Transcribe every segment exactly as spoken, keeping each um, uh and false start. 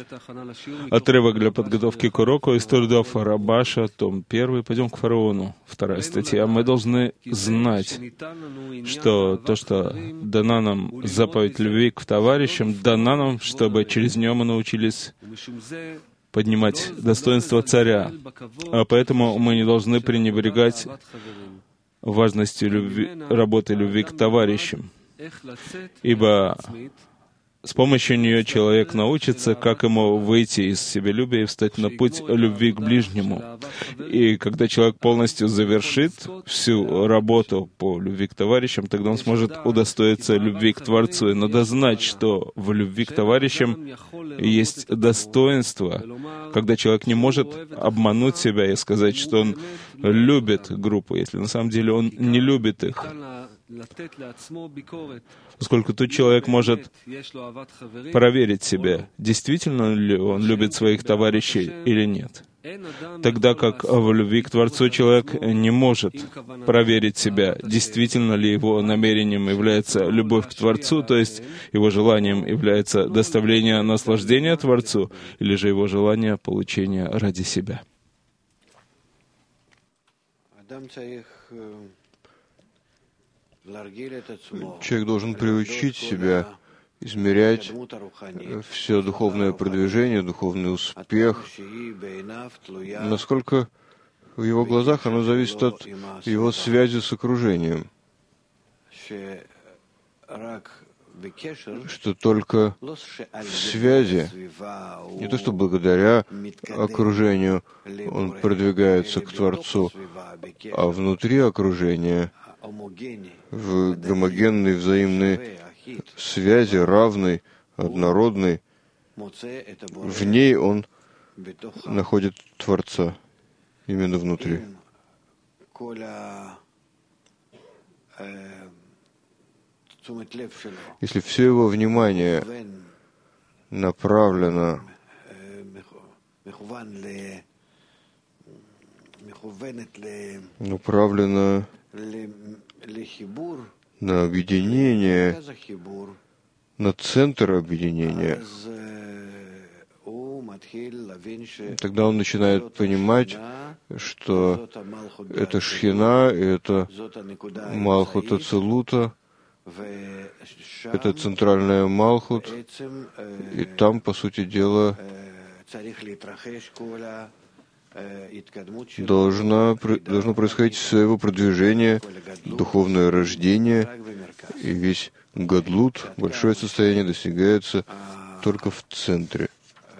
Отрывок для подготовки к уроку из трудов Рабаша, том первый. Пойдем к фараону. Вторая статья. Мы должны знать, что то, что дана нам заповедь любви к товарищам, дана нам, чтобы через нее мы научились поднимать достоинство царя. А поэтому мы не должны пренебрегать важностью любви, работы любви к товарищам. Ибо с помощью нее человек научится, как ему выйти из себялюбия и встать на путь любви к ближнему. И когда человек полностью завершит всю работу по любви к товарищам, тогда он сможет удостоиться любви к Творцу. И надо знать, что в любви к товарищам есть достоинство, когда человек не может обмануть себя и сказать, что он любит группу, если на самом деле он не любит их. Поскольку тут человек может проверить себя, действительно ли он любит своих товарищей или нет. Тогда как в любви к Творцу человек не может проверить себя, действительно ли его намерением является любовь к Творцу, то есть его желанием является доставление наслаждения Творцу, или же его желание получения ради себя. Человек должен приучить себя измерять все духовное продвижение, духовный успех, насколько в его глазах оно зависит от его связи с окружением. Что только в связи, не то что благодаря окружению он продвигается к Творцу, а внутри окружения, в гомогенной взаимной связи, равной, однородной, в ней он находит Творца, именно внутри. Если все его внимание направлено направлено на объединение, на центр объединения, тогда он начинает понимать, что это Шхина, это Малхут Ацилута, это центральная Малхут, и там, по сути дела, Должно, должно происходить своего продвижения, духовное рождение, и весь гадлут, большое состояние, достигается только в центре.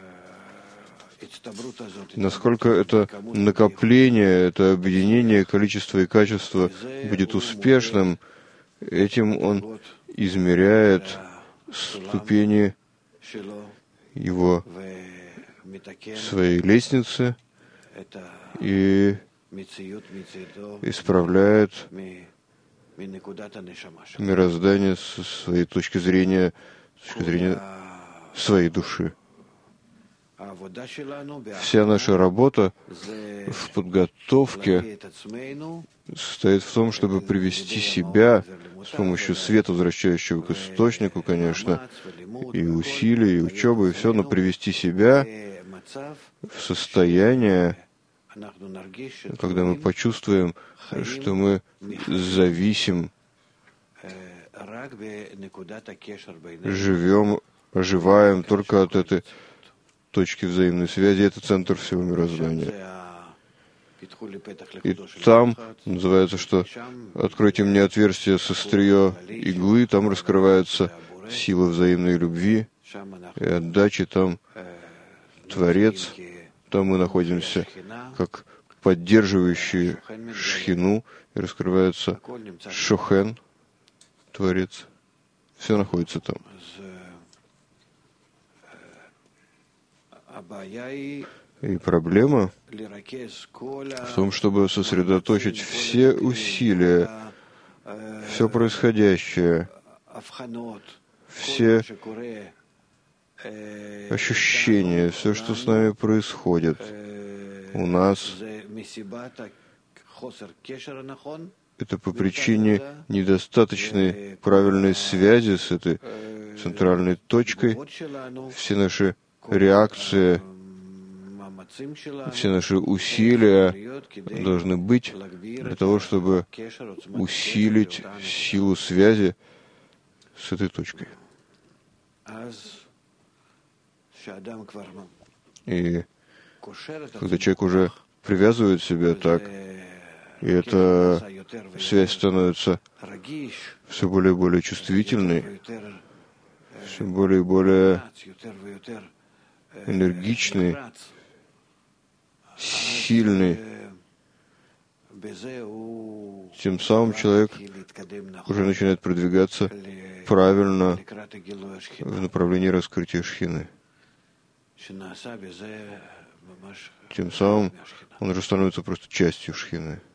Насколько это накопление, это объединение количества и качества будет успешным, этим он измеряет ступени его своей лестницы и исправляет мироздание со своей точки зрения, с точки зрения своей души. Вся наша работа в подготовке состоит в том, чтобы привести себя с помощью света, возвращающего к источнику, конечно, и усилий, и учебы, и все, но привести себя в состояние, когда мы почувствуем, что мы зависим, живем, оживаем только от этой точки взаимной связи, это центр всего мироздания. И там называется, что «откройте мне отверстие с острие иглы», там раскрывается сила взаимной любви и отдачи, там Творец, там мы находимся как поддерживающие Шхину, и раскрывается Шохен, Творец. Все находится там. И проблема в том, чтобы сосредоточить все усилия, все происходящее, все ощущения, все, что с нами происходит у нас, это по причине недостаточной правильной связи с этой центральной точкой. Все наши реакция, все наши усилия должны быть для того, чтобы усилить силу связи с этой точкой. И когда человек уже привязывает себя так, и эта связь становится все более и более чувствительной, все более и более энергичной, сильной, тем самым человек уже начинает продвигаться правильно в направлении раскрытия Шхины. Тем самым он уже становится просто частью Шхины.